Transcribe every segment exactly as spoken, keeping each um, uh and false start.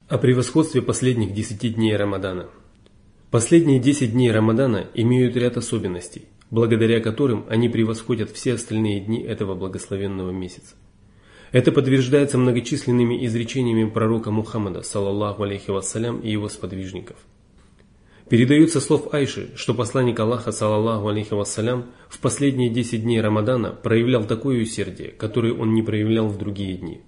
О превосходстве последних десяти дней Рамадана. Последние десять дней Рамадана имеют ряд особенностей, благодаря которым они превосходят все остальные дни этого благословенного месяца. Это подтверждается многочисленными изречениями пророка Мухаммада, саллаллаху алейхи вассалям, и его сподвижников. Передаются слов Айши, что посланник Аллаха, саллаллаху алейхи вассалям, в последние десять дней Рамадана проявлял такое усердие, которое он не проявлял в другие дни.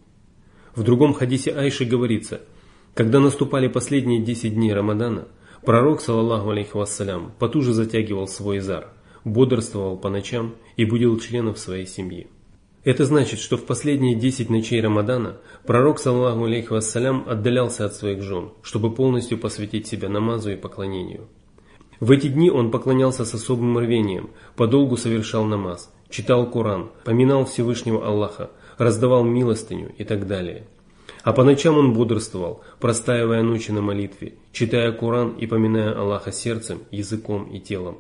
В другом хадисе Айши говорится: когда наступали последние десять дней Рамадана, пророк, саллаллаху алейхи вассалям, потуже затягивал свой изар, бодрствовал по ночам и будил членов своей семьи. Это значит, что в последние десять ночей Рамадана пророк, саллаллаху алейхи вассалям, отдалялся от своих жен, чтобы полностью посвятить себя намазу и поклонению. В эти дни он поклонялся с особым рвением, подолгу совершал намаз, читал Коран, поминал Всевышнего Аллаха, раздавал милостыню и так далее. А по ночам он бодрствовал, простаивая ночи на молитве, читая Коран и поминая Аллаха сердцем, языком и телом.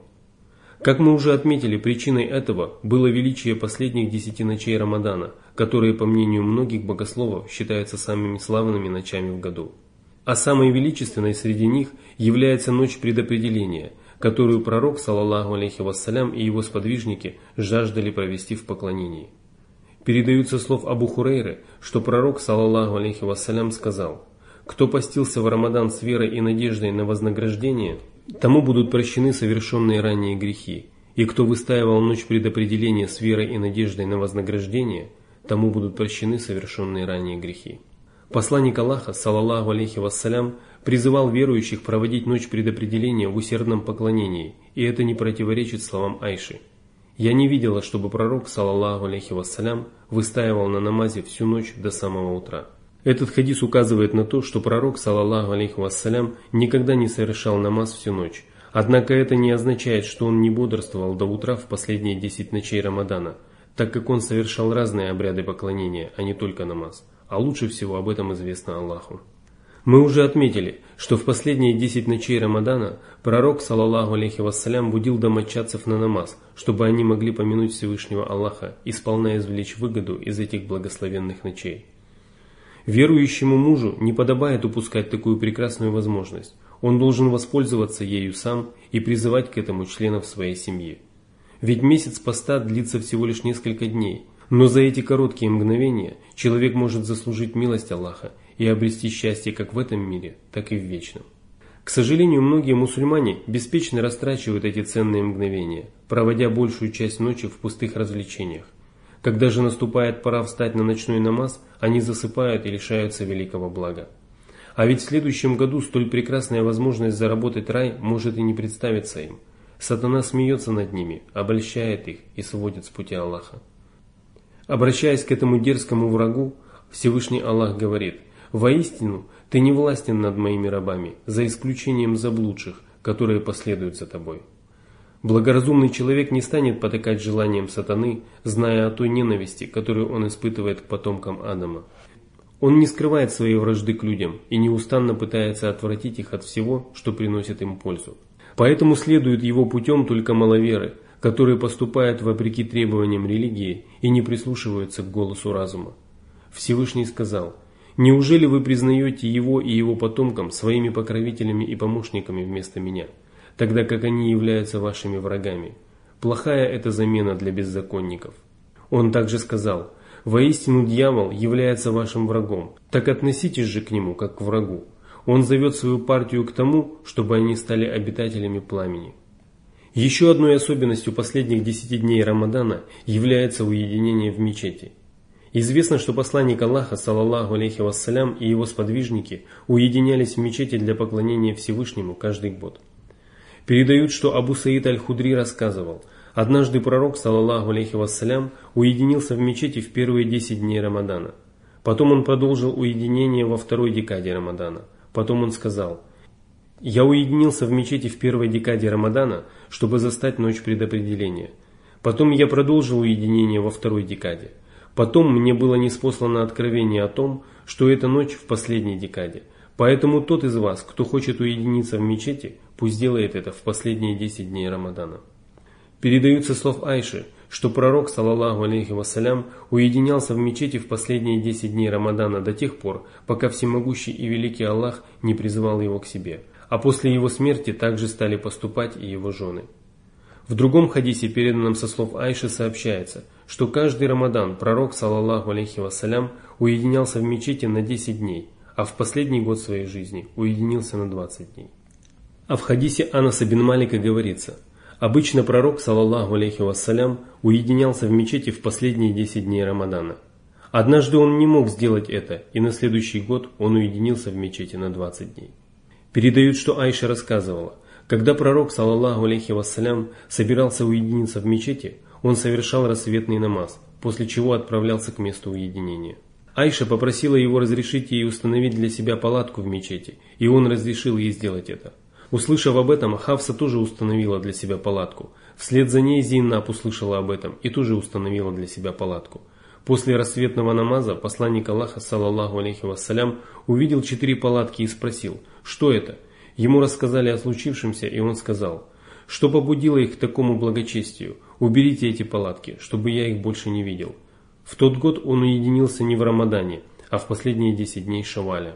Как мы уже отметили, причиной этого было величие последних десяти ночей Рамадана, которые, по мнению многих богословов, считаются самыми славными ночами в году. А самой величественной среди них является ночь предопределения, которую пророк, саллаллаху алейхи вассалям, и его сподвижники жаждали провести в поклонении. Передаются слов Абу Хурейры, что пророк, саллаллаху алейхи вассалям, сказал: «Кто постился в Рамадан с верой и надеждой на вознаграждение, тому будут прощены совершенные ранее грехи, и кто выстаивал ночь предопределения с верой и надеждой на вознаграждение, тому будут прощены совершенные ранее грехи». Посланник Аллаха, саллаллаху алейхи вассалям, призывал верующих проводить ночь предопределения в усердном поклонении, и это не противоречит словам Айши: «Я не видела, чтобы пророк, саллаллаху алейхи вассалям, выстаивал на намазе всю ночь до самого утра». Этот хадис указывает на то, что пророк, саллаллаху алейхи вассалям, никогда не совершал намаз всю ночь. Однако это не означает, что он не бодрствовал до утра в последние десять ночей Рамадана, так как он совершал разные обряды поклонения, а не только намаз. А лучше всего об этом известно Аллаху. Мы уже отметили, что в последние десять ночей Рамадана пророк, саллаллаху алейхи вассалям, будил домочадцев на намаз, чтобы они могли помянуть Всевышнего Аллаха и сполна извлечь выгоду из этих благословенных ночей. Верующему мужу не подобает упускать такую прекрасную возможность. Он должен воспользоваться ею сам и призывать к этому членов своей семьи. Ведь месяц поста длится всего лишь несколько дней, но за эти короткие мгновения человек может заслужить милость Аллаха и обрести счастье как в этом мире, так и в вечном. К сожалению, многие мусульмане беспечно растрачивают эти ценные мгновения, проводя большую часть ночи в пустых развлечениях. Когда же наступает пора встать на ночной намаз, они засыпают и лишаются великого блага. А ведь в следующем году столь прекрасная возможность заработать рай может и не представиться им. Сатана смеется над ними, обольщает их и сводит с пути Аллаха. Обращаясь к этому дерзкому врагу, Всевышний Аллах говорит: «Воистину, ты не властен над моими рабами, за исключением заблудших, которые последуют за тобой». Благоразумный человек не станет потакать желанием сатаны, зная о той ненависти, которую он испытывает к потомкам Адама. Он не скрывает своей вражды к людям и неустанно пытается отвратить их от всего, что приносит им пользу. Поэтому следуют его путем только маловеры, которые поступают вопреки требованиям религии и не прислушиваются к голосу разума. Всевышний сказал: «Неужели вы признаете его и его потомкам своими покровителями и помощниками вместо меня, тогда как они являются вашими врагами? Плохая это замена для беззаконников». Он также сказал: «Воистину дьявол является вашим врагом, так относитесь же к нему, как к врагу. Он зовет свою партию к тому, чтобы они стали обитателями пламени». Еще одной особенностью последних десяти дней Рамадана является уединение в мечети. Известно, что посланник Аллаха, саллаллаху алейхи вассалям, и его сподвижники уединялись в мечети для поклонения Всевышнему каждый год. Передают, что Абу Саид аль-Худри рассказывал: однажды пророк, саллаллаху алейхи вассалям, уединился в мечети в первые десять дней Рамадана. Потом он продолжил уединение во второй декаде Рамадана. Потом он сказал: «Я уединился в мечети в первой декаде Рамадана, чтобы застать ночь предопределения. Потом я продолжил уединение во второй декаде. Потом мне было ниспослано откровение о том, что это ночь в последней декаде. Поэтому тот из вас, кто хочет уединиться в мечети, пусть делает это в последние десять дней Рамадана». Передаются слов Айши, что пророк, саллаллаху алейхи вассалям, уединялся в мечети в последние десять дней Рамадана до тех пор, пока всемогущий и великий Аллах не призывал его к себе, а после его смерти также стали поступать и его жены. В другом хадисе, переданном со слов Айши, сообщается, что каждый Рамадан пророк, саллаллаху алейхи вассалям, уединялся в мечети на десять дней, а в последний год своей жизни уединился на двадцать дней. А в хадисе Анаса бин Малика говорится: обычно пророк, саллаллаху алейхи вассалям, уединялся в мечети в последние десять дней Рамадана. Однажды он не мог сделать это, и на следующий год он уединился в мечети на двадцать дней. Передают, что Айша рассказывала: когда пророк, саллаллаху алейхи вассалям, собирался уединиться в мечети, он совершал рассветный намаз, после чего отправлялся к месту уединения. Айша попросила его разрешить ей установить для себя палатку в мечети, и он разрешил ей сделать это. Услышав об этом, Хафса тоже установила для себя палатку. Вслед за ней Зейнаб услышала об этом и тоже установила для себя палатку. После рассветного намаза посланник Аллаха, саллаллаху алейхи вассалям, увидел четыре палатки и спросил: что это? Ему рассказали о случившемся, и он сказал: что побудило их к такому благочестию? Уберите эти палатки, чтобы я их больше не видел. В тот год он уединился не в Рамадане, а в последние десять дней Шаваля.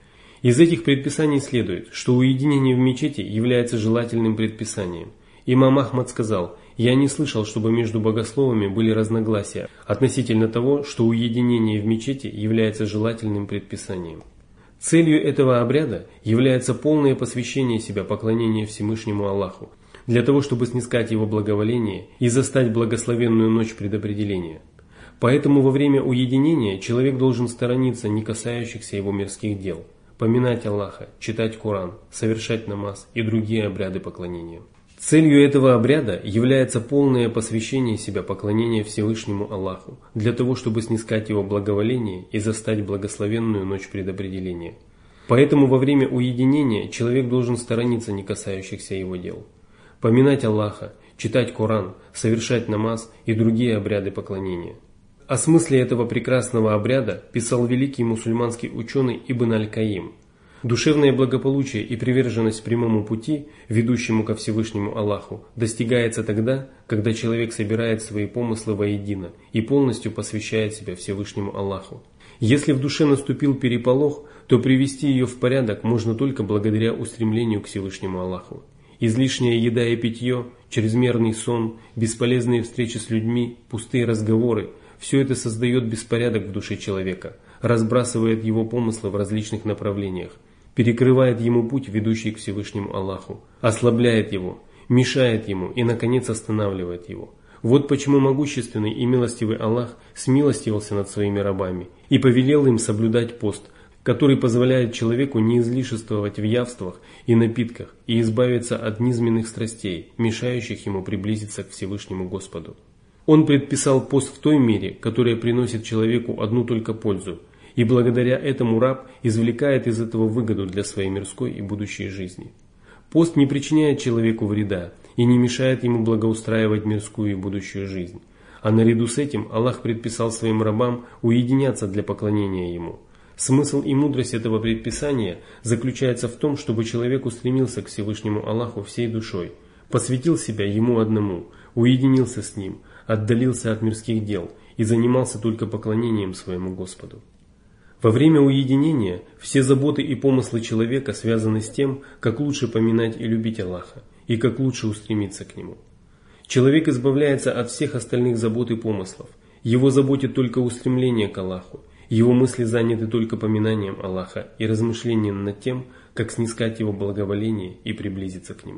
Из этих предписаний следует, что уединение в мечети является желательным предписанием. Имам Ахмад сказал: я не слышал, чтобы между богословами были разногласия относительно того, что уединение в мечети является желательным предписанием. Целью этого обряда является полное посвящение себя поклонению Всевышнему Аллаху, для того, чтобы снискать его благоволение и застать благословенную ночь предопределения. Поэтому во время уединения человек должен сторониться не касающихся его мирских дел, поминать Аллаха, читать Коран, совершать намаз и другие обряды поклонения. Целью этого обряда является полное посвящение себя поклонения Всевышнему Аллаху, для того, чтобы снискать его благоволение и застать благословенную ночь предопределения. Поэтому во время уединения человек должен сторониться не касающихся его дел, поминать Аллаха, читать Коран, совершать намаз и другие обряды поклонения. О смысле этого прекрасного обряда писал великий мусульманский ученый Ибн Аль-Каим. Душевное благополучие и приверженность прямому пути, ведущему ко Всевышнему Аллаху, достигается тогда, когда человек собирает свои помыслы воедино и полностью посвящает себя Всевышнему Аллаху. Если в душе наступил переполох, то привести ее в порядок можно только благодаря устремлению к Всевышнему Аллаху. Излишняя еда и питье, чрезмерный сон, бесполезные встречи с людьми, пустые разговоры – все это создает беспорядок в душе человека, разбрасывает его помыслы в различных направлениях, перекрывает ему путь, ведущий к Всевышнему Аллаху, ослабляет его, мешает ему и, наконец, останавливает его. Вот почему могущественный и милостивый Аллах смилостивился над своими рабами и повелел им соблюдать пост, который позволяет человеку не излишествовать в явствах и напитках и избавиться от низменных страстей, мешающих ему приблизиться к Всевышнему Господу. Он предписал пост в той мере, которая приносит человеку одну только пользу, и благодаря этому раб извлекает из этого выгоду для своей мирской и будущей жизни. Пост не причиняет человеку вреда и не мешает ему благоустраивать мирскую и будущую жизнь. А наряду с этим Аллах предписал своим рабам уединяться для поклонения Ему. Смысл и мудрость этого предписания заключается в том, чтобы человек устремился к Всевышнему Аллаху всей душой, посвятил себя Ему одному, уединился с Ним, отдалился от мирских дел и занимался только поклонением своему Господу. Во время уединения все заботы и помыслы человека связаны с тем, как лучше поминать и любить Аллаха, и как лучше устремиться к Нему. Человек избавляется от всех остальных забот и помыслов, его заботит только устремление к Аллаху, его мысли заняты только поминанием Аллаха и размышлением над тем, как снискать Его благоволение и приблизиться к Нему.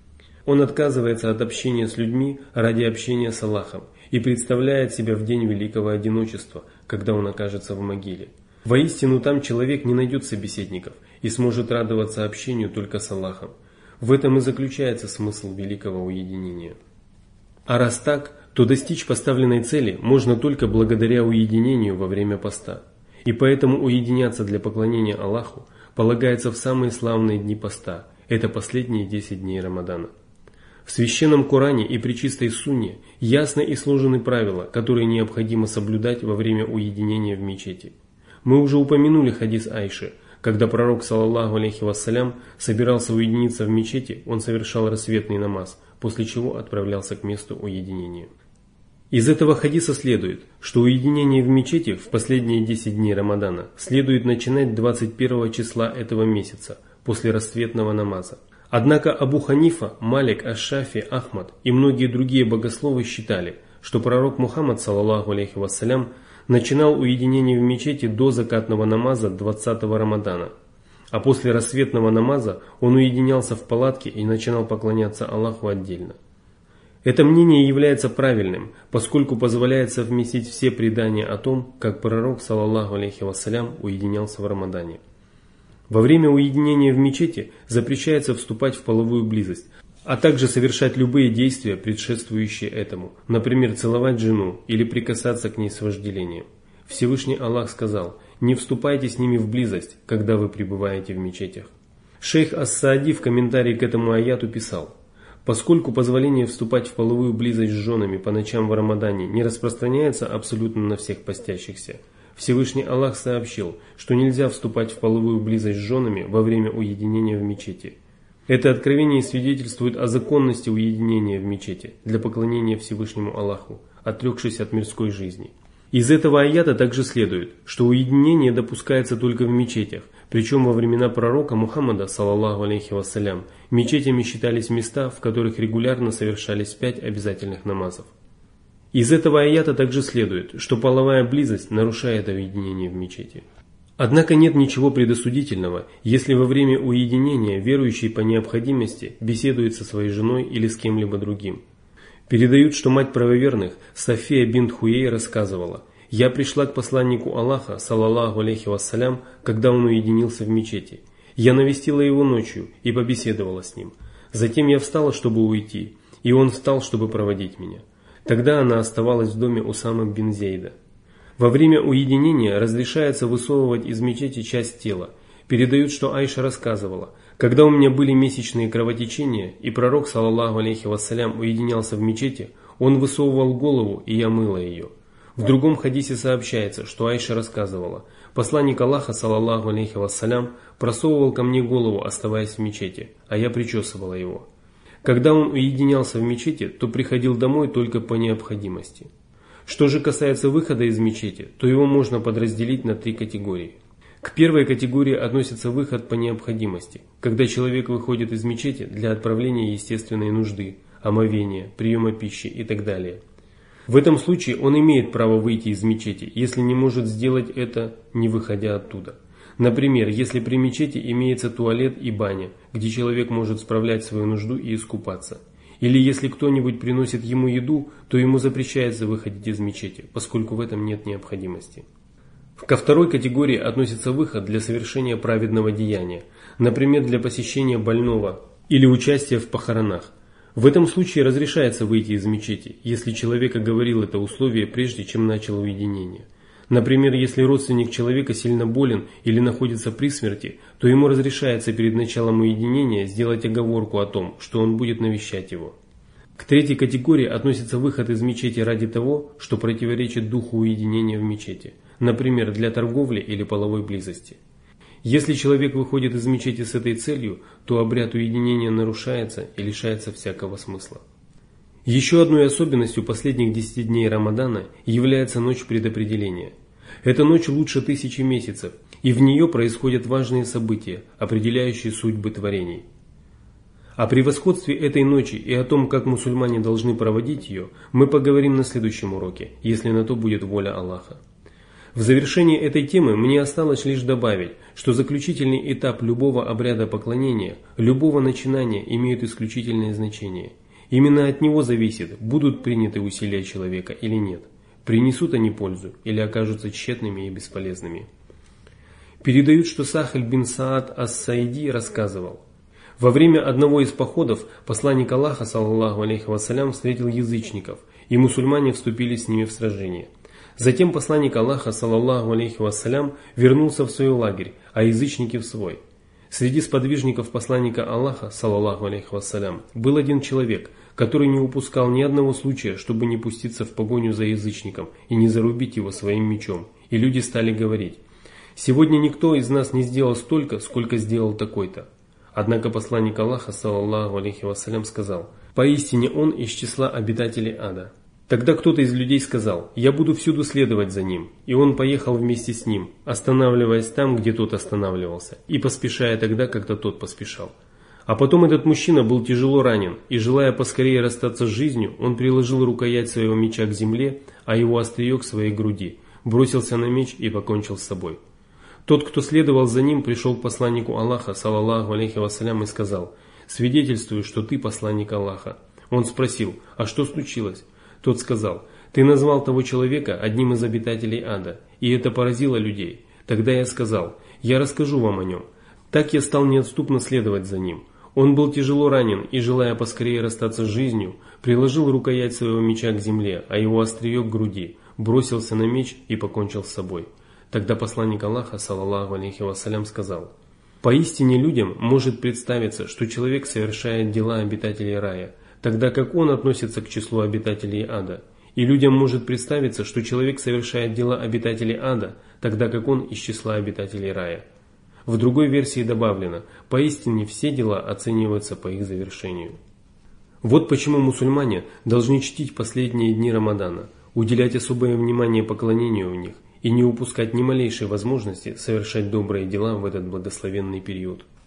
Он отказывается от общения с людьми ради общения с Аллахом и представляет себя в день великого одиночества, когда он окажется в могиле. Воистину там человек не найдет собеседников и сможет радоваться общению только с Аллахом. В этом и заключается смысл великого уединения. А раз так, то достичь поставленной цели можно только благодаря уединению во время поста. И поэтому уединяться для поклонения Аллаху полагается в самые славные дни поста, это последние десять дней Рамадана. В Священном Коране и Пречистой Сунне ясно изложены правила, которые необходимо соблюдать во время уединения в мечети. Мы уже упомянули хадис Айши, когда пророк, саллаллаху алейхи вассалям, собирался уединиться в мечети, он совершал рассветный намаз, после чего отправлялся к месту уединения. Из этого хадиса следует, что уединение в мечети в последние десять дней Рамадана следует начинать двадцать первого числа этого месяца, после рассветного намаза. Однако Абу Ханифа, Малик, Аш-Шафи, Ахмад и многие другие богословы считали, что пророк Мухаммад, саллаллаху алейхи вассалям, начинал уединение в мечети до закатного намаза двадцатого Рамадана, а после рассветного намаза он уединялся в палатке и начинал поклоняться Аллаху отдельно. Это мнение является правильным, поскольку позволяет совместить все предания о том, как пророк, саллаллаху алейхи вассалям, уединялся в Рамадане. Во время уединения в мечети запрещается вступать в половую близость, а также совершать любые действия, предшествующие этому, например, целовать жену или прикасаться к ней с вожделением. Всевышний Аллах сказал: «Не вступайте с ними в близость, когда вы пребываете в мечетях». Шейх Ас-Саади в комментарии к этому аяту писал: поскольку позволение вступать в половую близость с женами по ночам в Рамадане не распространяется абсолютно на всех постящихся, Всевышний Аллах сообщил, что нельзя вступать в половую близость с женами во время уединения в мечети. Это откровение свидетельствует о законности уединения в мечети для поклонения Всевышнему Аллаху, отрекшись от мирской жизни. Из этого аята также следует, что уединение допускается только в мечетях, причем во времена пророка Мухаммада, саллаллаху алейхи вассалям, мечетями считались места, в которых регулярно совершались пять обязательных намазов. Из этого аята также следует, что половая близость нарушает уединение в мечети. Однако нет ничего предосудительного, если во время уединения верующий по необходимости беседует со своей женой или с кем-либо другим. Передают, что мать правоверных София бинт Хуей рассказывала: «Я пришла к посланнику Аллаха, саллаллаху алейхи вассалям, когда он уединился в мечети. Я навестила его ночью и побеседовала с ним. Затем я встала, чтобы уйти, и он встал, чтобы проводить меня. Тогда она оставалась в доме Усамы бин Зейда. Во время уединения разрешается высовывать из мечети часть тела. Передают, что Айша рассказывала: когда у меня были месячные кровотечения, и пророк, саллаллаху алейхи вассалям, уединялся в мечети, он высовывал голову, и я мыла ее». В другом хадисе сообщается, что Айша рассказывала: посланник Аллаха, саллаллаху алейхи вассалям, просовывал ко мне голову, оставаясь в мечети, а я причесывала его. Когда он уединялся в мечети, то приходил домой только по необходимости. Что же касается выхода из мечети, то его можно подразделить на три категории. К первой категории относится выход по необходимости, когда человек выходит из мечети для отправления естественной нужды, омовения, приема пищи и так далее. В этом случае он имеет право выйти из мечети, если не может сделать это, не выходя оттуда. Например, если при мечети имеется туалет и баня, где человек может справлять свою нужду и искупаться. Или если кто-нибудь приносит ему еду, то ему запрещается выходить из мечети, поскольку в этом нет необходимости. Ко второй категории относится выход для совершения праведного деяния, например, для посещения больного или участия в похоронах. В этом случае разрешается выйти из мечети, если человек оговорил это условие прежде, чем начал уединение. Например, если родственник человека сильно болен или находится при смерти, то ему разрешается перед началом уединения сделать оговорку о том, что он будет навещать его. К третьей категории относится выход из мечети ради того, что противоречит духу уединения в мечети, например, для торговли или половой близости. Если человек выходит из мечети с этой целью, то обряд уединения нарушается и лишается всякого смысла. Еще одной особенностью последних десяти дней Рамадана является ночь предопределения. Эта ночь лучше тысячи месяцев, и в нее происходят важные события, определяющие судьбы творений. О превосходстве этой ночи и о том, как мусульмане должны проводить ее, мы поговорим на следующем уроке, если на то будет воля Аллаха. В завершении этой темы мне осталось лишь добавить, что заключительный этап любого обряда поклонения, любого начинания имеет исключительное значение. Именно от него зависит, будут приняты усилия человека или нет, принесут они пользу или окажутся тщетными и бесполезными. Передают, что Сахаль бин Саад ас-Саиди рассказывал: во время одного из походов посланник Аллаха, саллаллаху алейхи вассалям, встретил язычников, и мусульмане вступили с ними в сражение. Затем посланник Аллаха, саллаллаху алейхи вассалям, вернулся в свой лагерь, а язычники в свой. Среди сподвижников посланника Аллаха, саллаллаху алейхи вассалям, был один человек, который не упускал ни одного случая, чтобы не пуститься в погоню за язычником и не зарубить его своим мечом. И люди стали говорить: «Сегодня никто из нас не сделал столько, сколько сделал такой-то». Однако посланник Аллаха, саллаллаху алейхи вассалям, сказал: «Поистине он из числа обитателей ада». Тогда кто-то из людей сказал: «Я буду всюду следовать за ним». И он поехал вместе с ним, останавливаясь там, где тот останавливался, и поспешая тогда, когда тот поспешал. А потом этот мужчина был тяжело ранен, и, желая поскорее расстаться с жизнью, он приложил рукоять своего меча к земле, а его острие к своей груди, бросился на меч и покончил с собой. Тот, кто следовал за ним, пришел к посланнику Аллаха, саллаллаху алейхи вассалям, и сказал: «Свидетельствую, что ты посланник Аллаха». Он спросил: «А что случилось?» Тот сказал: «Ты назвал того человека одним из обитателей ада, и это поразило людей. Тогда я сказал: я расскажу вам о нем». Так я стал неотступно следовать за ним. Он был тяжело ранен и, желая поскорее расстаться с жизнью, приложил рукоять своего меча к земле, а его острие к груди, бросился на меч и покончил с собой. Тогда посланник Аллаха, саллаллаху алейхи вассалям, сказал: «Поистине людям может представиться, что человек совершает дела обитателей рая, тогда как он относится к числу обитателей ада. И людям может представиться, что человек совершает дела обитателей ада, тогда как он из числа обитателей рая». В другой версии добавлено: «Поистине все дела оцениваются по их завершению». Вот почему мусульмане должны чтить последние дни Рамадана, уделять особое внимание поклонению в них и не упускать ни малейшей возможности совершать добрые дела в этот благословенный период.